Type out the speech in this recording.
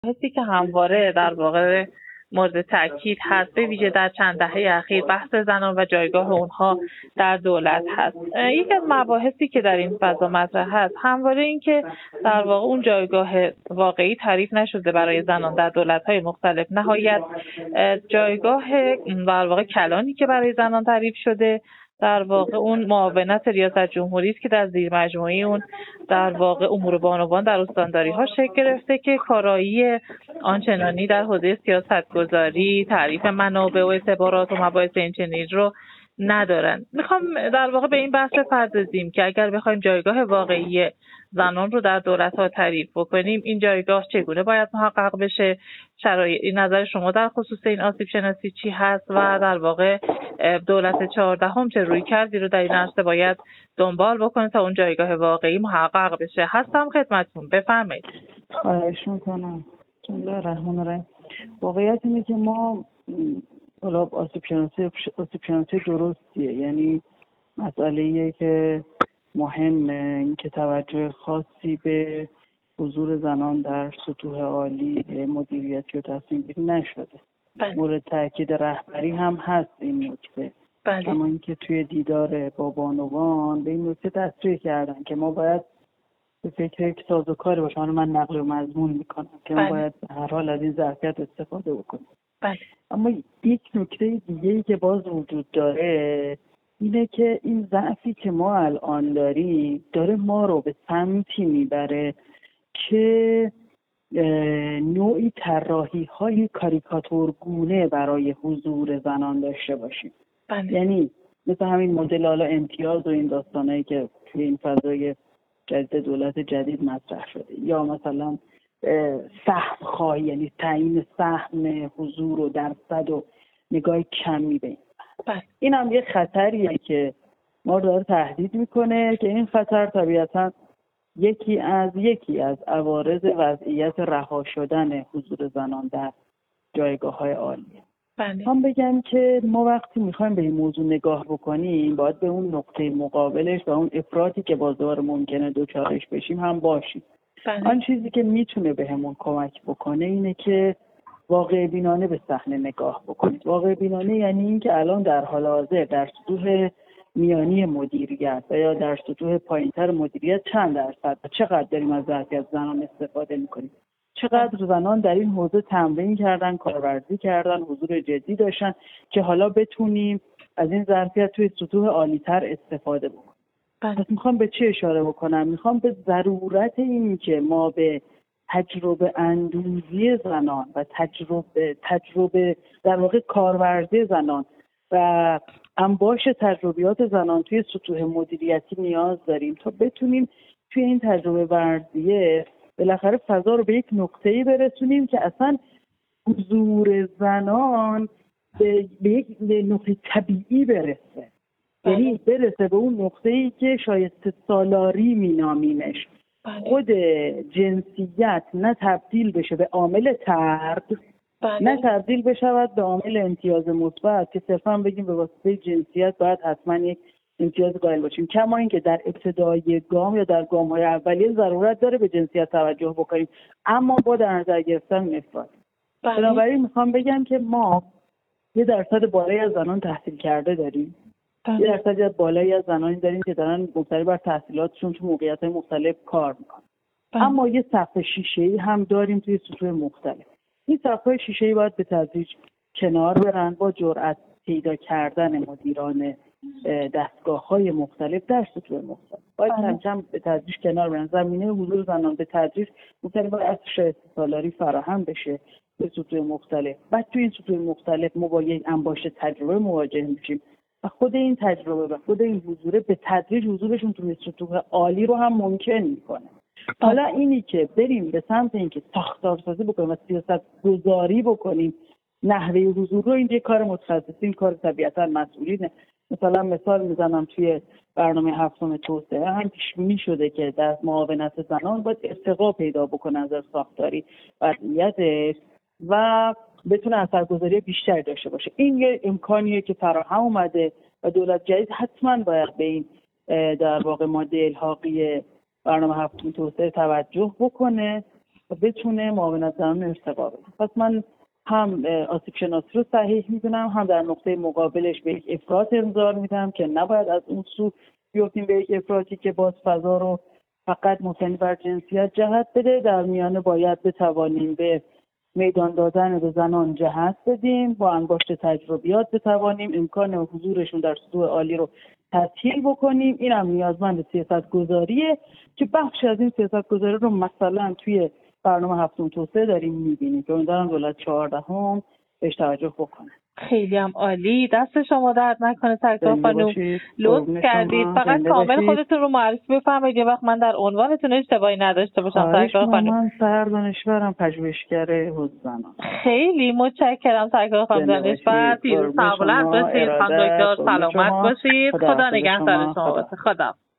حسی که همواره در واقع مورد تاکید هست، به ویژه در چند دهه اخیر، بحث زنان و جایگاه اونها در دولت هست. یکی از مباحثی که در این فضا مطرح هست همواره این که در واقع اون جایگاه واقعی تعریف نشده برای زنان در دولت‌های مختلف. نهایت جایگاه در واقع کلانی که برای زنان تعریف شده در واقع اون معاونت ریاست جمهوری است که در زیر مجموعه اون در واقع امور بانوان در استانداری‌ها شکل گرفته که کارایی آنچنانی در حوزه سیاستگذاری، تعریف منابع و اعتبارات و مباحث اینچنین رو ندارن. میخوام در واقع به این بحث بپردازیم که اگر بخوایم جایگاه واقعی زنان رو در دولت‌ها تعریف بکنیم، این جایگاه چگونه باید محقق بشه؟ شرایط نظر شما در خصوص این آسیب شناسی چی هست و در واقع دولت 14 چه رویکردی رو در این عرصه باید دنبال بکنه تا اون جایگاه واقعی محقق بشه؟ هستم خدمتتون، بفرمایید. خواهش میکنم. بسم الله الرحمن الرحیم. واقعیت اینه که ما آسیب شناسی درستیه، یعنی مسئله‌ایه که مهمه، این که توجه خاصی به حضور زنان در سطوح عالی مدیریتی و تصمیم گیری نشده. مورد تاکید رهبری هم هست این نکته. اما اینکه توی دیدار با بانوان به این نکته تصریح کردن که ما باید به فکر یک سازوکاری باشیم. من نقل و مضمون میکنم که ما باید به هر حال از این ظرفیت استفاده بکنیم. اما یک نکته دیگه‌ای که باز وجود داره اینه که این ضعفی که ما الان داریم داره ما رو به سمتی میبره که نوعی طراحی‌های کاریکاتورگونه برای حضور زنان داشته باشیم. یعنی مثل همین مدل حالا امتیاز و این داستانایی که توی این فضای جدید دولت جدید مطرح شده، یا مثلا سهم خواهی، یعنی تعیین سهم حضور و درصد و نگاه کمی به این هم یه خطریه که ما داره تهدید میکنه که این خطر طبیعتا یکی از عوارض وضعیت رها شدن حضور زنان در جایگاه‌های عالیه. هم بگم که ما وقتی میخوایم به این موضوع نگاه بکنیم باید به اون نقطه مقابلش و اون افراطی که بازار ممکنه دوچارش بشیم هم باشیم. آن چیزی که میتونه بهمون کمک بکنه اینه که واقع بینانه به صحنه نگاه بکنید. واقع بینانه یعنی این که الان در حال حاضر در سطوح میانی مدیریت و یا در سطوح پایینتر مدیریت چند درصد و چقدر داریم از ظرفیت زنان استفاده میکنیم، چقدر زنان در این حوزه تمرین کردن، کارورزی کردن، حضور جدی داشتن که حالا بتونیم از این ظرفیت توی سطوح عالی‌تر استفاده بکنیم. پس میخوام به چه اشاره بکنم؟ میخوام به ضرورت این که ما به تجربه اندوزی زنان و تجربه در واقع کارورزی زنان و انباش تجربیات زنان توی سطوح مدیریتی نیاز داریم تا بتونیم توی این تجربه ورزیه بالاخره فضا رو به یک نقطه‌ای برسونیم که اصلا حضور زنان به یک نقطه طبیعی برسه. یعنی برسه به اون نقطه‌ای که شایسته سالاری مینامیمش. خود جنسیت نه تبدیل بشه به عامل طرد، نه تبدیل بشود به عامل امتیاز مثبت که صرفا بگیم به واسطه جنسیت باید حتما یک امتیاز قائل باشیم. کما اینکه در ابتدای گام یا در گام‌های اولیه ضرورت داره به جنسیت توجه بکنیم، اما با در نظر گرفتن افراد. بنابراین میخوام بگم که ما یه درصد بالایی از زنان تحصیل کرده داریم، یه درصد بالایی از زنانی داریم که دارن مبتنی بر تحصیلاتشون تو موقعیت‌های مختلف کار میکنن. اما یه سقف شیشه‌ای هم داریم توی سطوح مختلف. این سقف‌های شیشه‌ای باید به تدریج کنار برن با جرأت پیدا کردن مدیران دستگاه‌های مختلف در سطوح مختلف. باید کم کم به تدریج کنار برن. زمینه حضور زنان به تدریج ممکنه باید شایسته سالاری فراهم بشه به سطوح مختلف. بعد توی این سطوح مختلف ما با یک انباشت تجربه مواجه میشیم و خود این تجربه و خود این حضور به تدریج حضورشون توی سطوح عالی رو هم ممکن میکنه. حالا اینی که بریم به سمت اینکه ساختارسازی بکنیم و سیاست گذاری بکنیم نحوه حضور رو، این یه کار متخصصین، کار طبیعتا مسئولینه. مثال میزنم توی برنامه 7 توسعه هم پیش بینی شده که در معاونت زنان باید ارتقا پیدا بکنه از ساختاری وضعیتش و بتونه اثرگذاری بیشتری داشته باشه. این یه امکانیه که فراهم اومده و دولت جدید حتما باید به این در واقع ماده الحاقی برنامه 7 توسعه توجه بکنه و بتونه معاونت زنان ارتقا بده. پس من هم آسیب شناسی رو صحیح میدونم، هم در نقطه مقابلش به یک افراط انذار میدم که نباید از اون سو بیفتیم به یک افراطی که باز فضا رو فقط مبتنی بر جنسیت جهت بده. در میانه باید بتوانیم به میدان دادن به زنان جهت بدیم، با انباشت تجربیات بتوانیم امکان حضورشون در سطوح عالی رو تسهیل بکنیم. این هم نیازمند سیاست گذاریه که بخشی از این سیاست گذاری رو مثلا توی برنامه هفتم توسعه داریم میبینیم که امیدوارم دولت 14 بهش توجه بکنه. خیلی هم عالی، دست شما درد نکنه. سرکار خانم لطف کردید. فقط کامل خودتون رو معرفی بفرمایید یه وقت من در عنوانتون اشتباهی نداشته باشم. سرکار خانم من سر دانشورم، پژوهشگر حوزه زنان. خیلی متشکرم سرکار خانم دانشور. پیروز سلامت باشید خانم دکتر، سلامت باشید. خدا نگهدار شما باشه. خدا